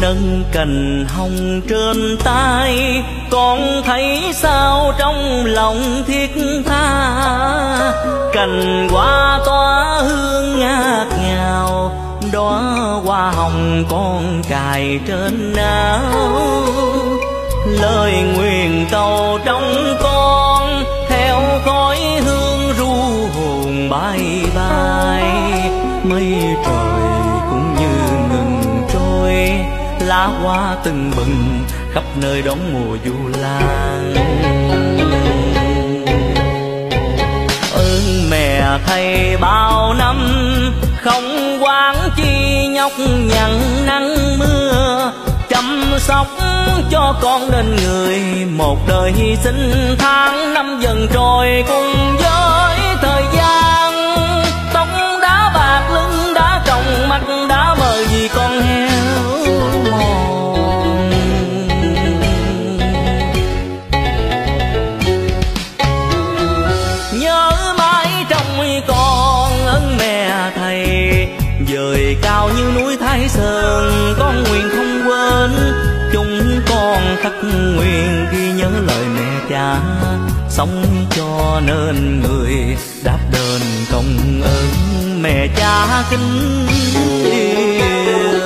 nâng cành hồng trên tay, con thấy sao trong lòng thiết tha. Cành hoa tỏa hương ngát ngào, đóa hoa hồng con cài trên áo. Lời nguyện cầu trong con theo khói hương ru hồn bay bay. Mây trời cũng như ngừng trôi, lá hoa từng bừng khắp nơi đón mùa du lan. Ơn mẹ thầy bao năm không quán chi nhọc nhằn nắng mưa, chăm sóc cho con nên người. Một đời hy sinh tháng năm dần trôi cùng với thời gian. Tóc đã bạc lưng đã còng mắt đã mờ vì con heo mòn. Nhớ mãi trong con ơn mẹ thầy, dời cao như núi Thái Sơn con nguyện không quên. Chúng con khắc nguyện ghi nhớ lời mẹ cha, sống cho nên người đáp đền công ơn mẹ cha kính yêu.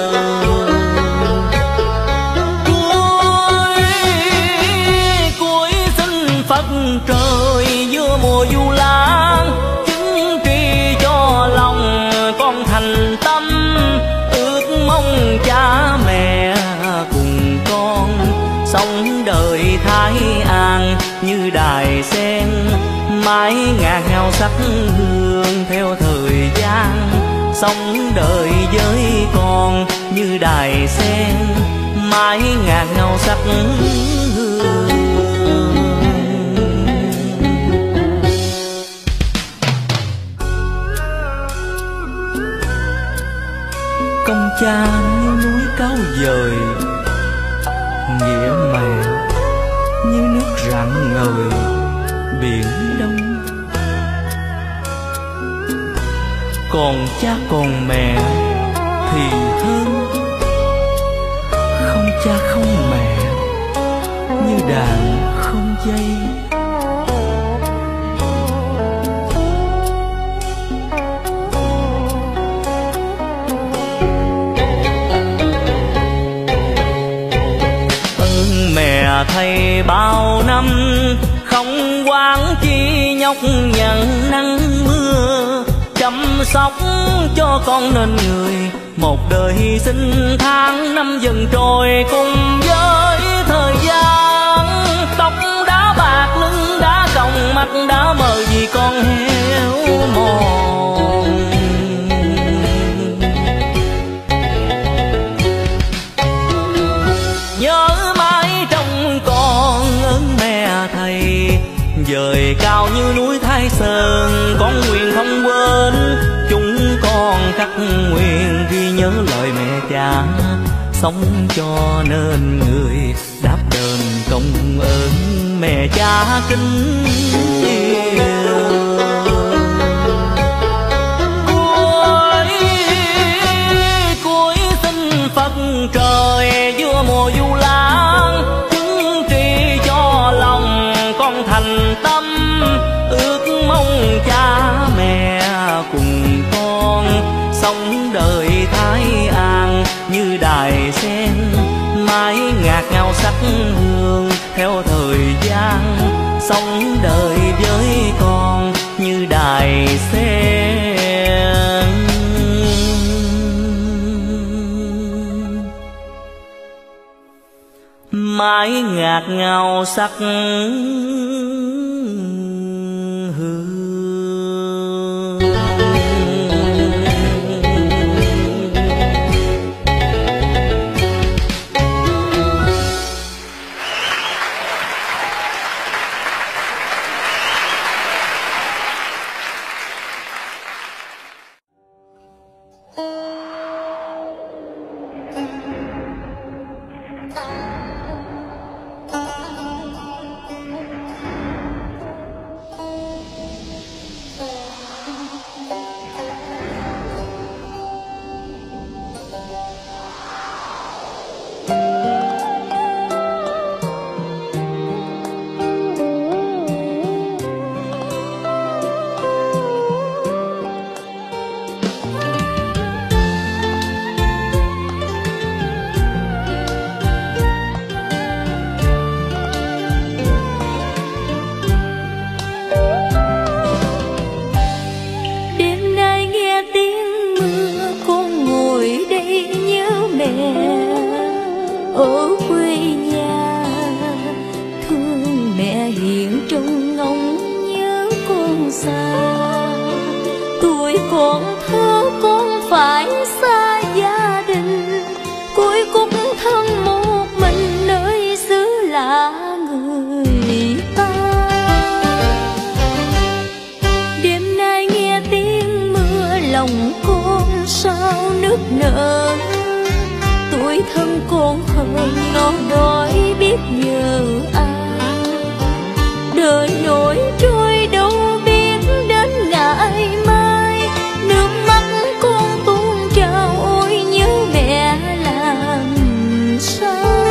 Cuối xin Phật trời giữa mùa du lan, chứng tri cho lòng con thành tâm. Ước mong cha mẹ cùng con sống đời thái an như đài sen, mãi ngàn hào sắc hương theo thời gian. Sống đời với con như đài sen, mãi ngàn hào sắc hương. Công cha như núi cao dời, nghĩa mẹ như nước rạng ngời biển đông. Còn cha còn mẹ thì hơn, không cha không mẹ như đàn không dây. Thầy bao năm không quán chi nhọc nhằn nắng mưa, chăm sóc cho con nên người. Một đời hy sinh tháng năm dần trôi cùng với thời gian. Tóc đã bạc lưng đã còng mắt đã mờ vì con heo mòn. Nhớ dời cao như núi Thái Sơn con nguyện không quên. Chúng con khắc nguyện ghi nhớ lời mẹ cha, sống cho nên người đáp đền công ơn mẹ cha kính yêu. Cuối xin Phật trời giữa mùa du lan, chứng tri cho lòng con thành tâm. Ước mong cha mẹ cùng con sống đời thái an như đài sen, mãi ngạt ngào sắc hương theo thời gian. Sống đời với con như đài sen, mãi ngạt ngào sắc hương. nở. Tuổi thân còn hơn nó đói biết nhờ ai. Đời nổi trôi đâu biết đến ngày mai. Nước mắt con tuôn trào ôi nhớ mẹ làm sao.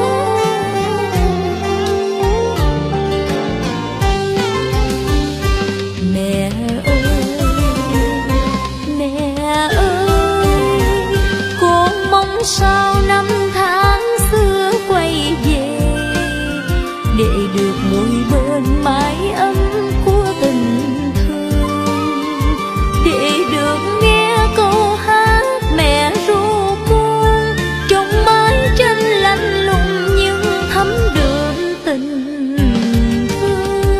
Mẹ ơi, con mong sao năm tháng xưa quay về, để được ngồi bên mái ấm của tình thương, để được nghe câu hát mẹ ru con trong mái tranh lạnh lùng nhưng thấm đượm tình thương.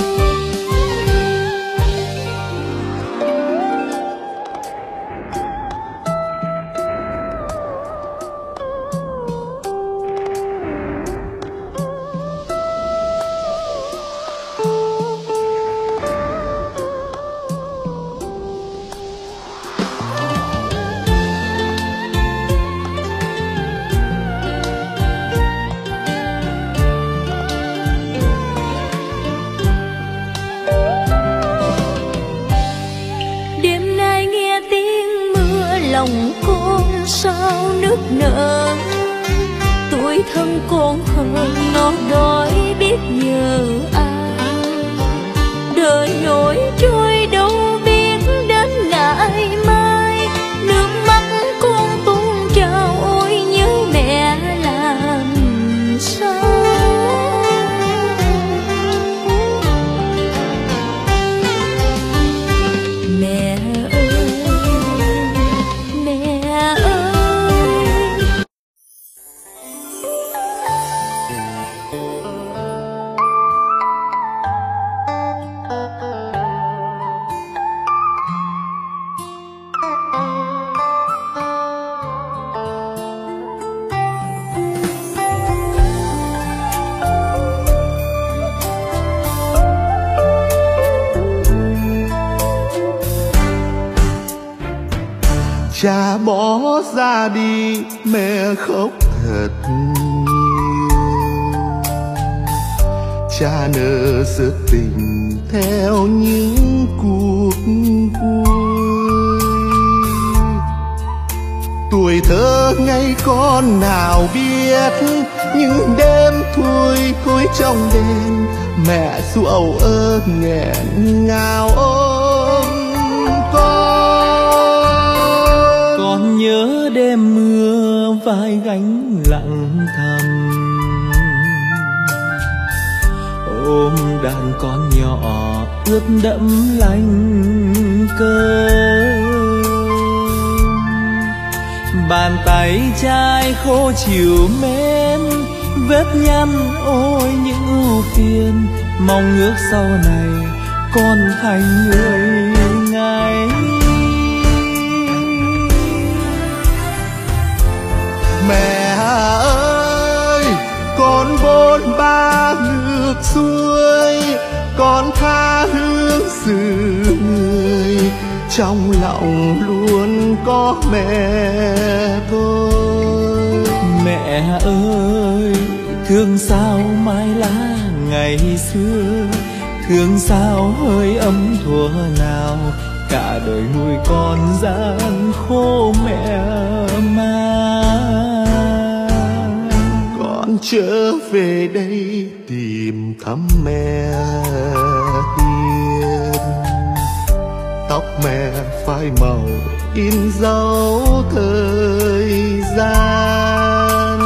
Đêm nay nghe tiếng mưa lòng con sao nức nở. Tuổi thân con hơn nó đói biết nhờ ai. Đời nổi trôi đâu biết đến ngày mai. Nước mắt con tuôn trào ôi nhớ mẹ làm sao. Mẹ ơi, cha bỏ ra đi mẹ khóc thật nhiều. Cha nỡ sự tình theo những cuộc vui. Tuổi thơ ngây con nào biết những đêm thui thối trong đêm. Mẹ ru âu ơ nghẹn ngào ôm con nhớ đêm mưa vai gánh lặng thầm, ôm đàn con nhỏ ướt đẫm lạnh cơm. Bàn tay trai khô chiều mến, vết nhăn ôi những ưu phiền. Mong ước sau này con thành người ngày. Mẹ ơi, con bôn ba ngược xuôi, con tha hương xử người. Trong lòng luôn có mẹ thôi. Mẹ ơi, thương sao mái lá ngày xưa, thương sao hơi ấm thuở nào. Cả đời nuôi con gian khô mẹ mang. Con trở về đây tìm thăm mẹ hiền. Tóc mẹ phai màu in dấu thời gian.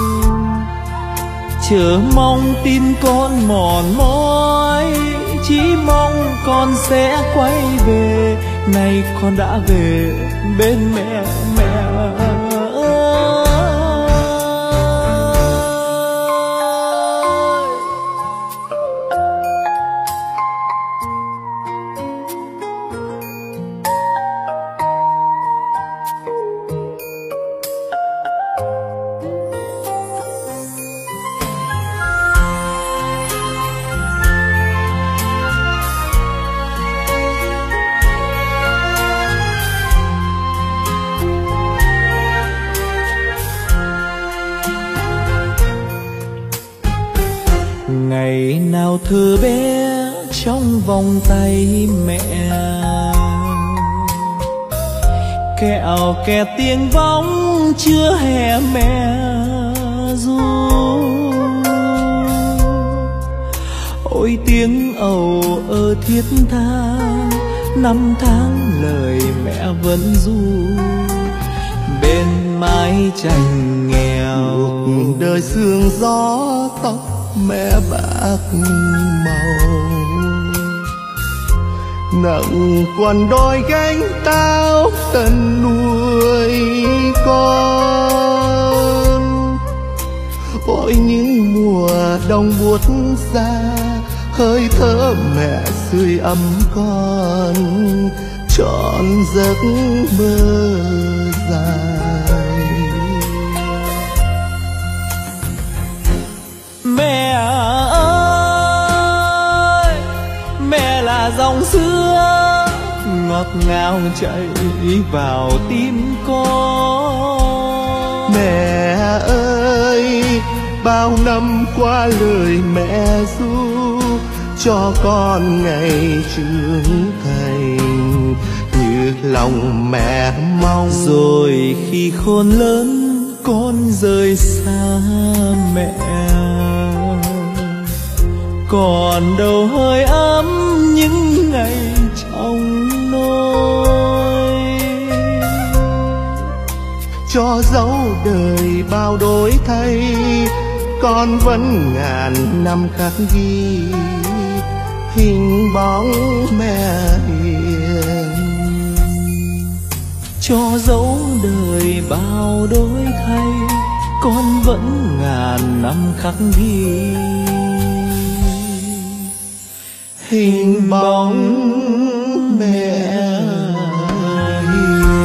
Chờ mong tin con mòn mỏi, chỉ mong con sẽ quay về. Nay con đã về bên mẹ ơi. thơ bé trong vòng tay mẹ, kẹo kẹt tiếng vóng chưa hè mẹ ru. Ôi tiếng ầu ơ thiết tha, năm tháng lời mẹ vẫn ru bên mái tranh nghèo. Đời sương gió tóc mẹ bạc màu, nặng quằn đôi gánh tao tận nuôi con. Ôi những mùa đông buốt giá, hơi thở mẹ sưởi ấm con trọn giấc mơ dài. Mẹ ơi, mẹ là dòng sữa ngọt ngào chảy vào tim con. Mẹ ơi, bao năm qua lời mẹ ru cho con ngày trưởng thành như lòng mẹ mong. Rồi khi khôn lớn con rời xa mẹ, còn đâu hơi ấm những ngày trong nôi. Cho dấu đời bao đổi thay, con vẫn ngàn năm khắc ghi hình bóng mẹ hiền. Cho dấu đời bao đổi thay, con vẫn ngàn năm khắc ghi hình bóng mẹ hiền.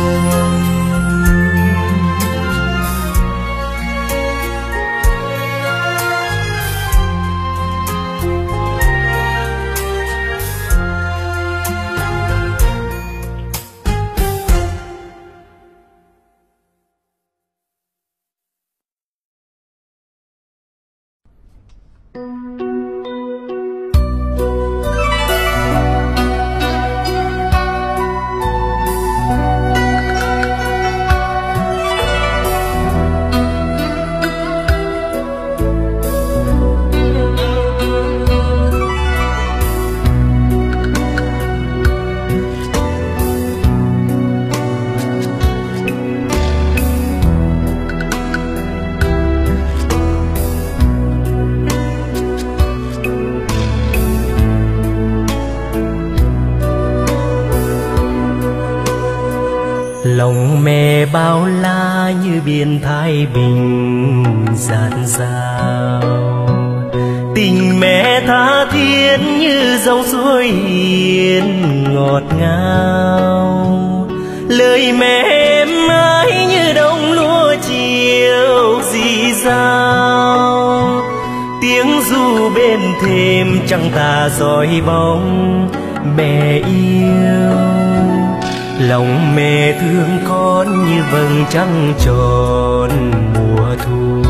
Lòng mẹ bao la như biển Thái Bình dạt dào, tình mẹ tha thiết như dòng suối hiền ngọt ngào. Lời mẹ êm ái như đồng lúa chiều rì rào, tiếng ru bên thềm trăng tà dõi bóng mẹ yêu. Lòng mẹ thương con như vầng trăng tròn mùa thu,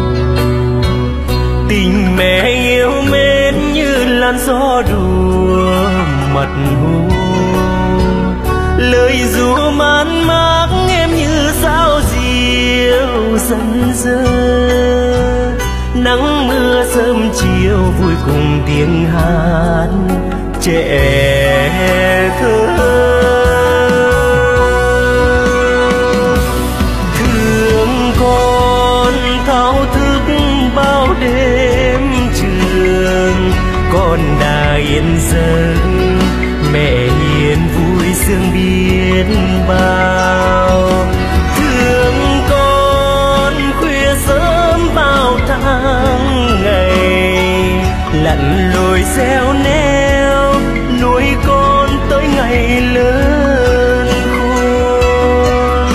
tình mẹ yêu mến như làn gió đùa mật hồ. Lời ru man mác em như sao diều dần dơ, nắng mưa sớm chiều vui cùng tiếng hát trẻ thơ. Thao thức bao đêm trường, con đã yên dâng mẹ hiền vui sướng biết bao. Thương con khuya sớm bao tháng ngày, lặn lội xeo neo nuôi con tới ngày lớn khôn.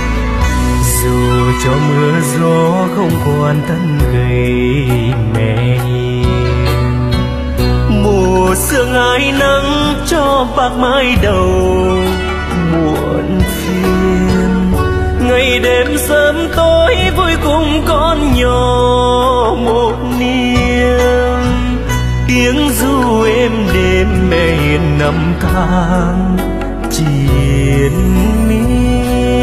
Dù cho mưa gió không còn thân gầy mẹ hiền, mùa sương ai nắng cho bạc mái đầu muộn phiền. Ngày đêm sớm tối vui cùng con nhỏ một niềm, tiếng ru êm đêm mẹ hiền năm tháng triền miên.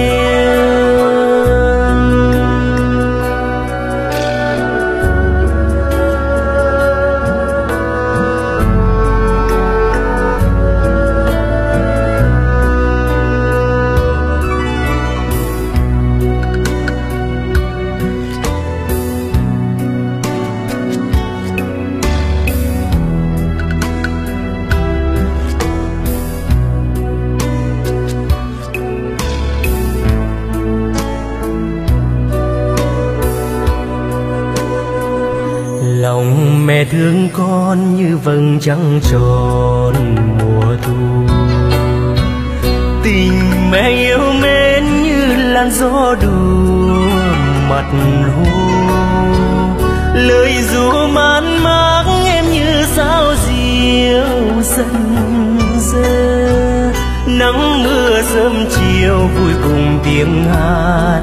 Lòng mẹ thương con như vầng trăng tròn mùa thu, tình mẹ yêu mến như làn gió đùa mặt hồ. Lời ru man mác em như sao diêu dần dơ, nắng mưa sớm chiều vui cùng tiếng hát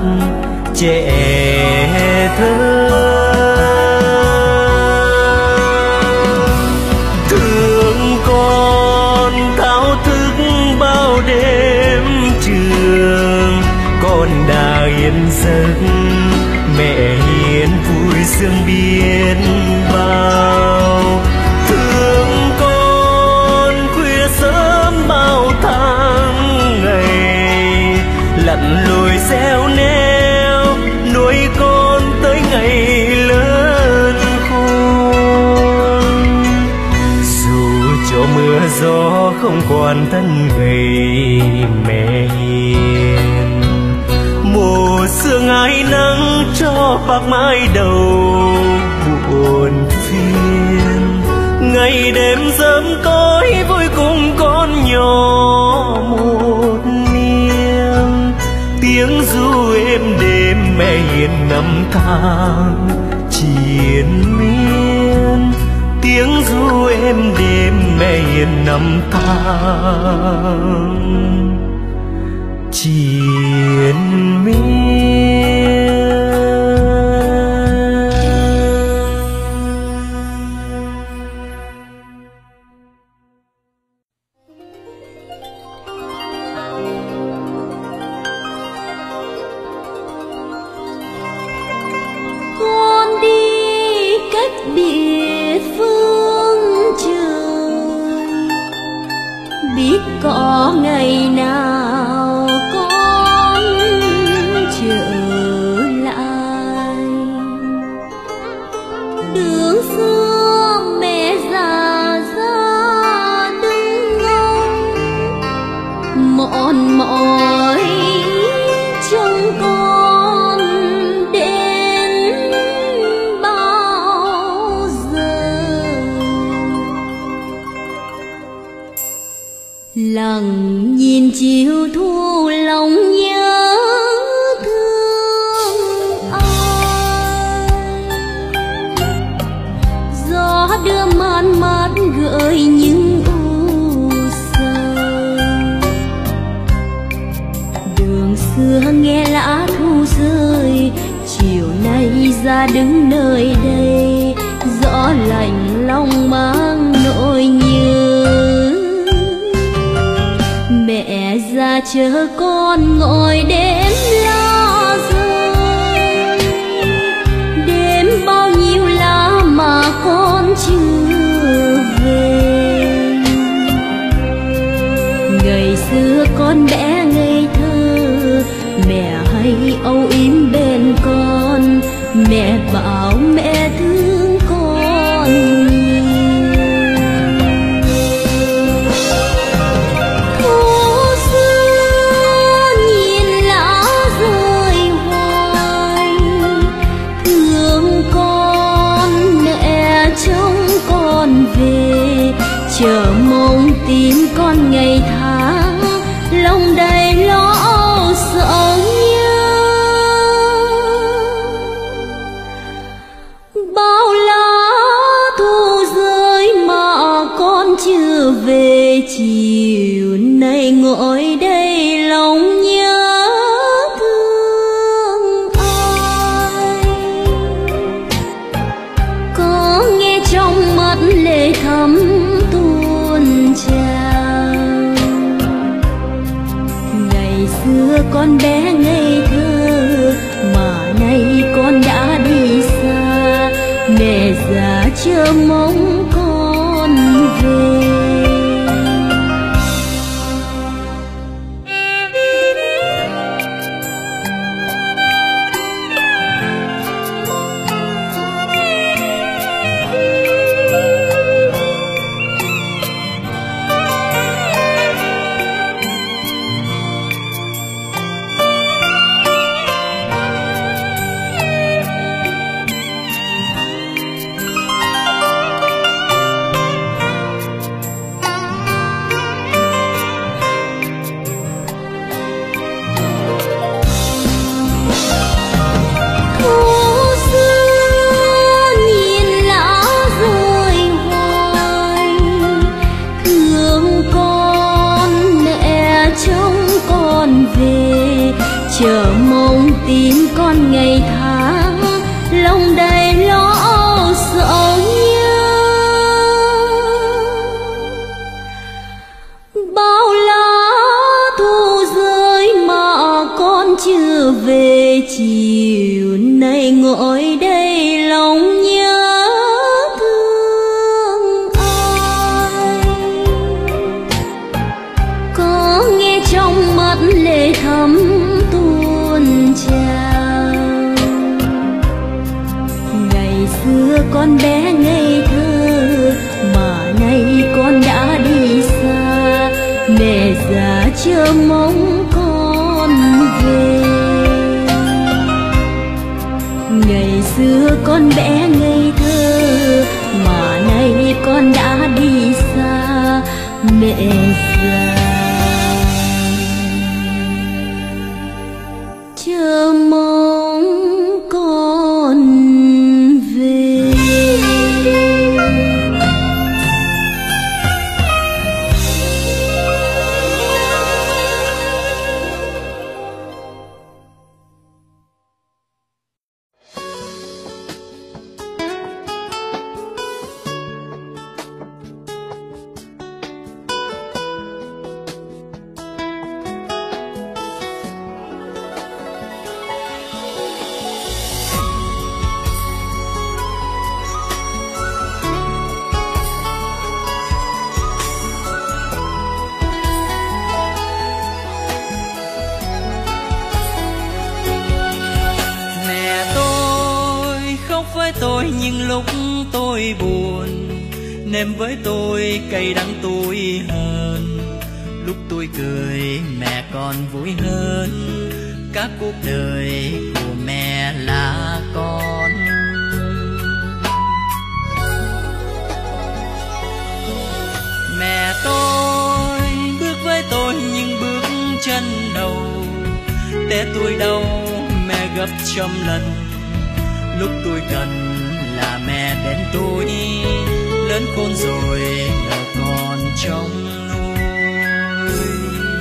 trẻ thơ. Con đã yên giấc mẹ hiền vui sương biên bao, thương con khuya sớm bao tháng ngày, lặn lội xéo neo nuôi con tới ngày lớn khôn. Dù cho mưa gió không còn thân gầy mẹ hiền, mùa sương ai nắng cho bạc mái đầu buồn phiền. Ngày đêm sớm tối vui cùng con nhỏ một niềm, tiếng ru êm đêm mẹ hiền năm tháng triền miên. Tiếng ru êm đêm mẹ hiền năm tháng triền miên. Con đi cách biệt phương trời, biết có ngày nào con trở lại. Đường xưa mẹ già ra đứng ngóng, mòn mỏi trông con đến bao giờ. Lặng nhìn chiều thu lòng nhớ thương ai, gió đưa man mát gợi những u sầu. Đường xưa nghe lá thu rơi, chiều nay ra đứng nơi đây, gió lạnh lòng mang nỗi nhớ. Mẹ ra chờ con ngồi đêm lá rơi, đêm bao nhiêu lá mà con chưa về. Ngày xưa con bé ngây thơ, mẹ hay âu yếm bên con, mẹ bảo mẹ thương con nhiều. Chờ mong tin con ngày tháng, lòng đầy lo âu sợ nhớ. thắm tuôn trào. Ngày xưa con bé ngây thơ mà nay con đã đi xa, mẹ già chờ mong con về. Chờ mong tin con ngày tháng, lòng đầy lo sợ nhớ. Bao lá thu rơi mà con chưa về, chiều nay ngồi đây lòng nhớ thương ai. Có nghe trong mắt lệ thắm tuôn trào. Ngày xưa con bé ngây thơ mà nay con đã đi xa, mẹ già chờ mong con về. Ngày xưa con bé ngây thơ mà nay con đã đi xa, mẹ già chờ mong con về. Tôi nhưng lúc tôi buồn, nếm với tôi cay đắng tôi hơn. Lúc tôi cười mẹ còn vui hơn, cả cuộc đời của mẹ là con. Mẹ tôi bước với tôi nhưng bước chân đầu, để tôi đau mẹ gấp trăm lần. Lúc tôi cần là mẹ bên tôi, lớn khôn rồi ngờ còn trong nuôi.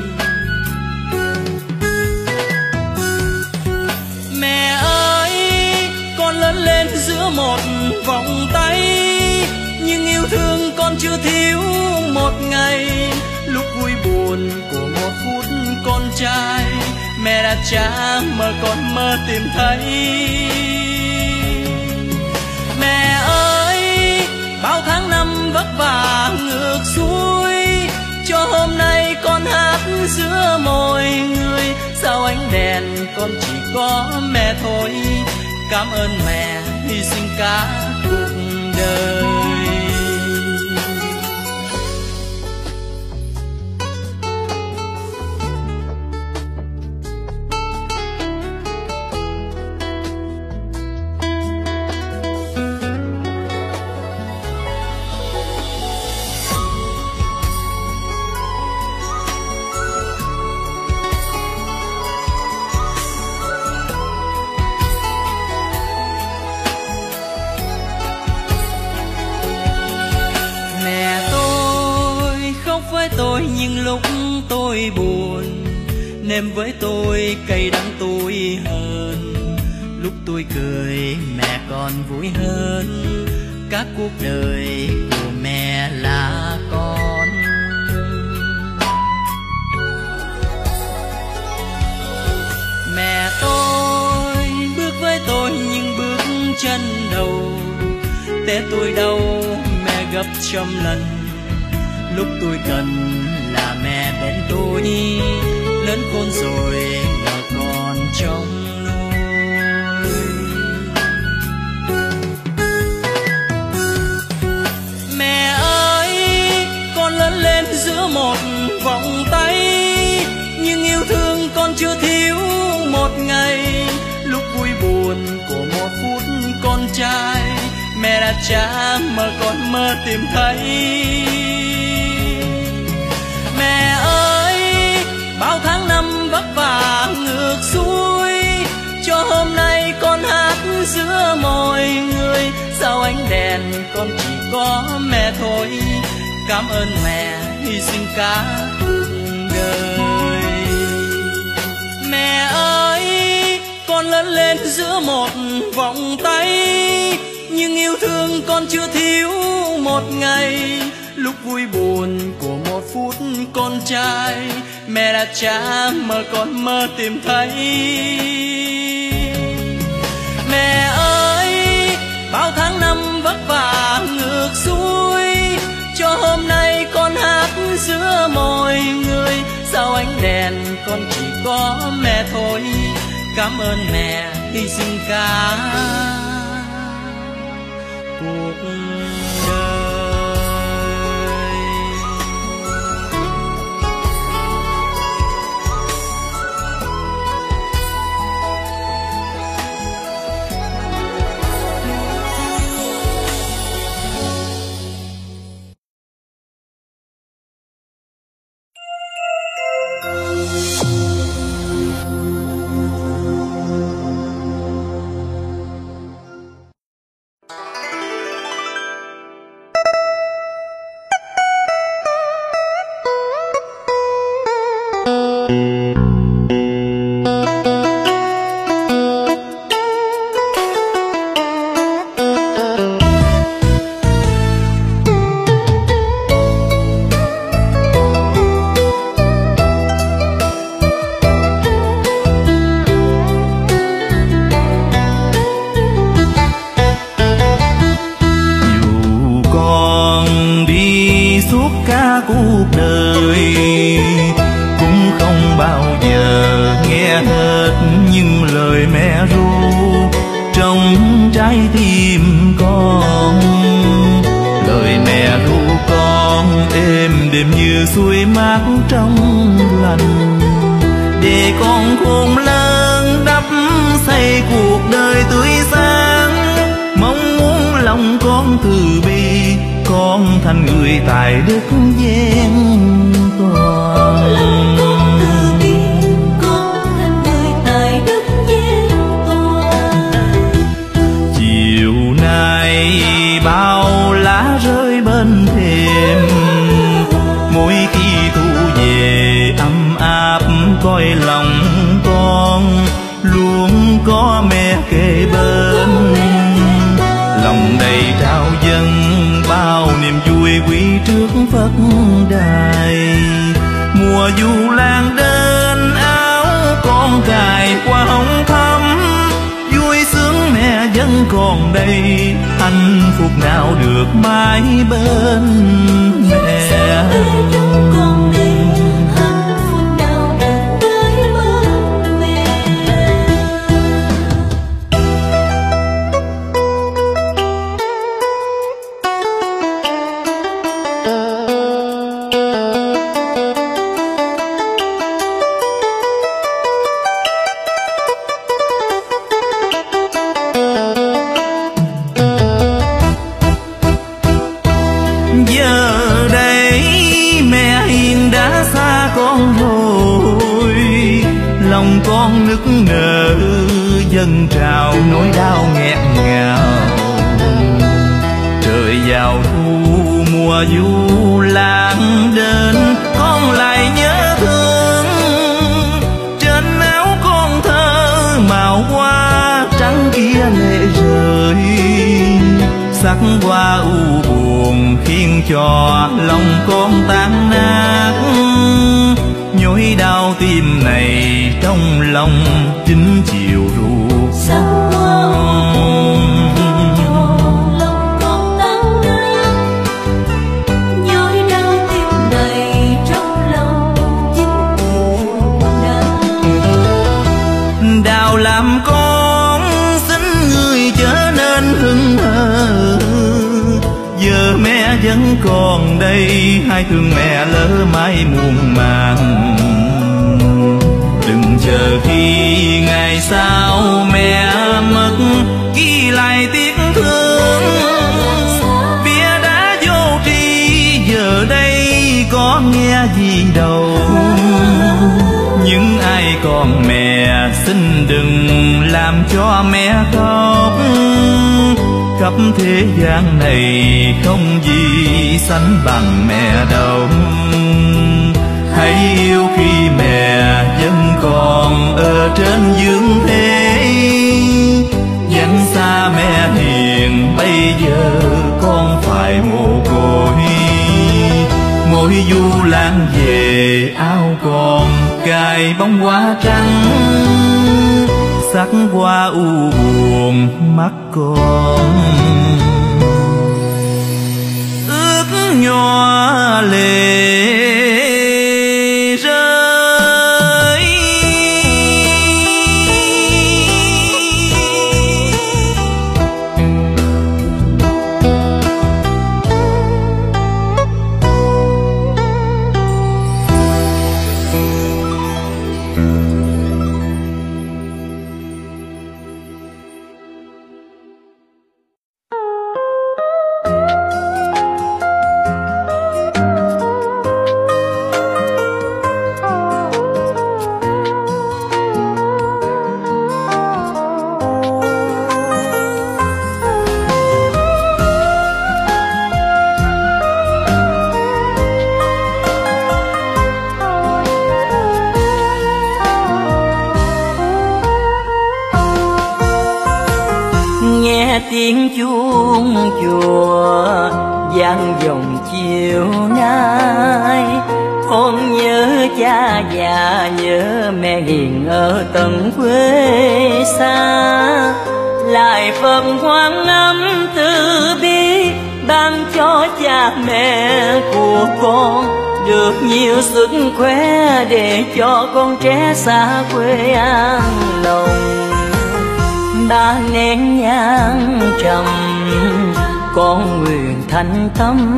Mẹ ơi, con lớn lên giữa một vòng tay, nhưng yêu thương con chưa thiếu một ngày. Lúc vui buồn của một phút con trai, mẹ đã trả mà con mơ tìm thấy. Mẹ ơi, bao tháng năm vất vả ngược xuôi, cho hôm nay con hát giữa mọi người. Sao ánh đèn con chỉ có mẹ thôi, cảm ơn mẹ hy sinh cả cuộc đời. Tôi nhưng lúc tôi buồn, nếm với tôi cay đắng tôi hơn. Lúc tôi cười mẹ còn vui hơn, cả cuộc đời của mẹ mẹ là con. Mẹ tôi bước với tôi nhưng bước chân đầu, té tôi đau mẹ gấp trăm lần. Lúc tôi cần là mẹ bên tôi, lớn khôn rồi ngờ còn trong nôi. Mẹ ơi, con lớn lên giữa một vòng tay, nhưng yêu thương con chưa thiếu một ngày. Lúc vui buồn của một phút con trai, mẹ đã trả mà con mơ tìm thấy. Mẹ ơi, bao tháng năm vất vả ngược xuôi, cho hôm nay con hát giữa mọi người. Sao ánh đèn con chỉ có mẹ thôi, cảm ơn mẹ hy sinh cả cuộc đời. Mẹ ơi, con lớn lên giữa một vòng tay, nhưng yêu thương con chưa thiếu một ngày. Lúc vui buồn của một phút con trai, mẹ đã trả mà con mơ tìm thấy. Mẹ ơi, bao tháng năm vất vả ngược xuôi, cho hôm nay con hát giữa mọi người. Sao ánh đèn con chỉ có mẹ thôi, cảm ơn mẹ hy sinh cả cuộc đời. Cuộc đời cũng không bao giờ nghe hết những lời mẹ ru trong trái tim con. Lời mẹ ru con êm đềm như suối mát trong lành, để con khôn lớn đắp xây cuộc đời tươi sáng. Mong muốn lòng con từ bi, con thành người tài đức vẹn toàn. Lòng con từ bi, con thành người tài đức vẹn toàn. Chiều nay bao lá rơi bên thềm, mỗi khi thu về ấm áp coi lòng con luôn có mẹ kề bên. Lòng đầy trao dâng bao niềm vui quý trước Phật đài. Mùa du lan đến áo con cài qua hồng thắm, vui sướng mẹ vẫn còn đây, hạnh phúc nào được mãi bên mẹ. Giờ đây mẹ hiền đã xa con rồi, lòng con nức nở dâng trào nỗi đau nghẹn ngào. Trời vào thu mùa du lan đến, con lại nhớ thương. Trên áo con thơ màu hoa trắng kia lệ rơi, sắc hoa u buồn khiến cho lòng con tan nát. Nhói đau tim này trong lòng chính chiều ruột xa. Đào làm con xin người trở nên hững hờ, giờ mẹ vẫn còn đây, hai thương mẹ lỡ mãi muộn màng. Đừng chờ khi ngày sau mẹ mất ghi lại tiếc thương, bia đã vô tri giờ đây có nghe gì đâu. Những ai còn mẹ xin đừng làm cho mẹ khóc, khắp thế gian này không gì sánh bằng mẹ đâu. Hãy yêu khi mẹ vẫn còn ở trên dương thế, danh xa mẹ hiền bây giờ con phải mồ côi. Mỗi du lãng về áo còn cài bông hoa trắng, sắc hoa u buồn mắt con ướt nhòa lệ rơi. Tiếng chuông chùa vang vọng chiều nay, con nhớ cha già nhớ mẹ hiền ở tận quê xa. Lại phần hoang ấm từ bi ban cho cha mẹ của con, được nhiều sức khỏe để cho con trẻ xa quê an lòng. Ba nén nhang trầm con nguyện thành tâm,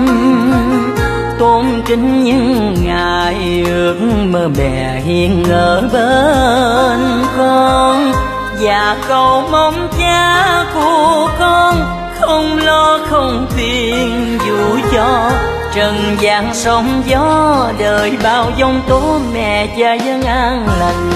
tôn kính những ngài ước mơ mẹ hiền ở bên con. Và cầu mong cha của con không lo không phiền, dù cho trần gian sóng gió đời bao giông tố, mẹ cha dân an lành.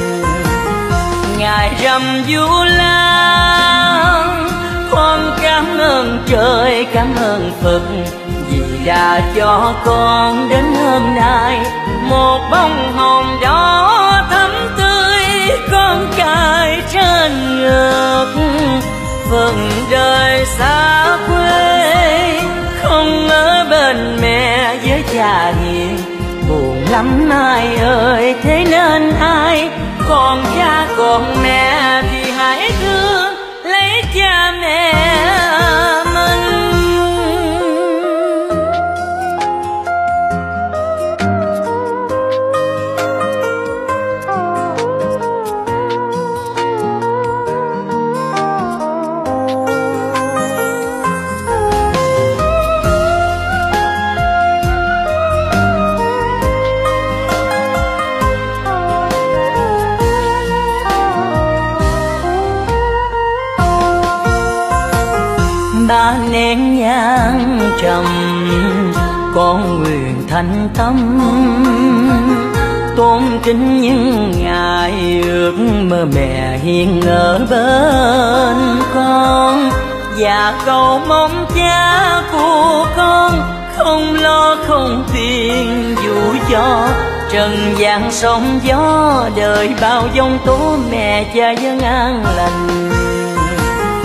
Ngài rằm du lan con cảm ơn trời cảm ơn Phật, vì đã cho con đến hôm nay một bông hồng đỏ thắm tươi con cài trên ngực. Phần đời xa quê không ở bên mẹ với cha hiền, buồn lắm ai ơi thế nên ai còn cha còn mẹ thì hãy thương lấy cha mẹ mình. Ba nén nhang trầm con nguyện thành tâm, tôn kính những ngài ước mơ mẹ hiền ở bên con. Và cầu mong cha của con không lo không phiền, dù cho trần gian sóng gió đời bao giông tố, mẹ cha dân an lành.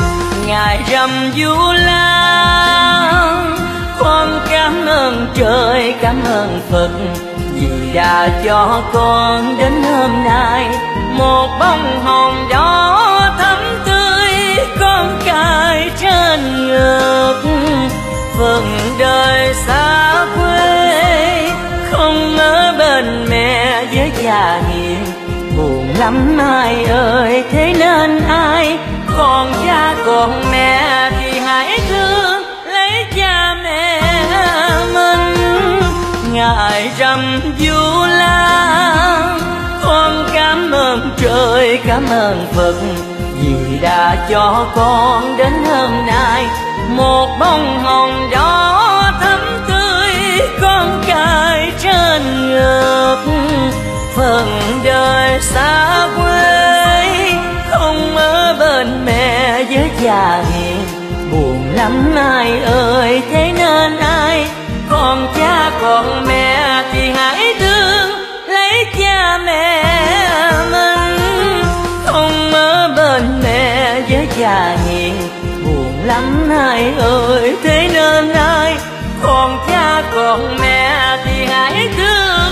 Ngài rằm Vu Lan, con cảm ơn trời, cảm ơn Phật vì đã cho con đến hôm nay một bông hồng đỏ thắm tươi con cài trên ngực. Phần đời xa quê không ở bên mẹ với cha hiền, buồn lắm ai ơi, thế nên ai còn cha còn mẹ thì hãy thương lấy cha mẹ mình. Ngài rằm Vu Lan, con cảm ơn trời, cảm ơn Phật vì đã cho con đến hôm nay một bông hồng đỏ thắm tươi con cài trên ngực. Phần đời xa quê không ở bên mẹ với cha hiền, buồn lắm ai ơi, thế nên ai còn cha còn mẹ thì hãy thương lấy cha mẹ mình. Không ở bên mẹ với cha hiền, buồn lắm ai ơi, thế nên ai còn cha còn mẹ thì hãy thương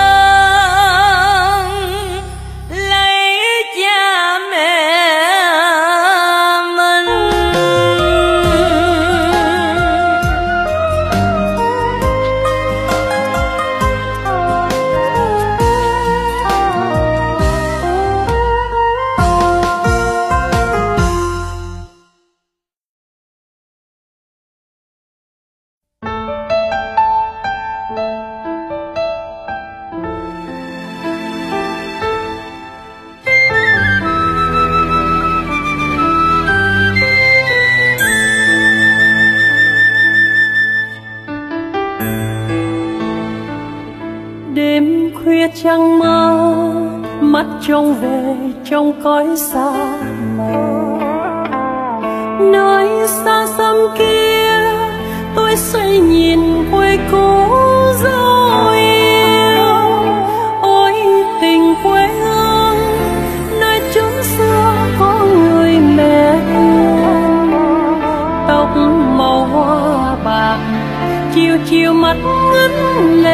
lấy cha mẹ mình. Đêm khuya trăng mơ, mắt trông về trong cõi xa mờ. Nơi xa xăm kia tôi say nhìn quê cũ dấu yêu. Ôi tình quê hương, nơi chốn xưa có người mẹ hiền. Tóc màu hoa bạc, chiều chiều mắt ngấn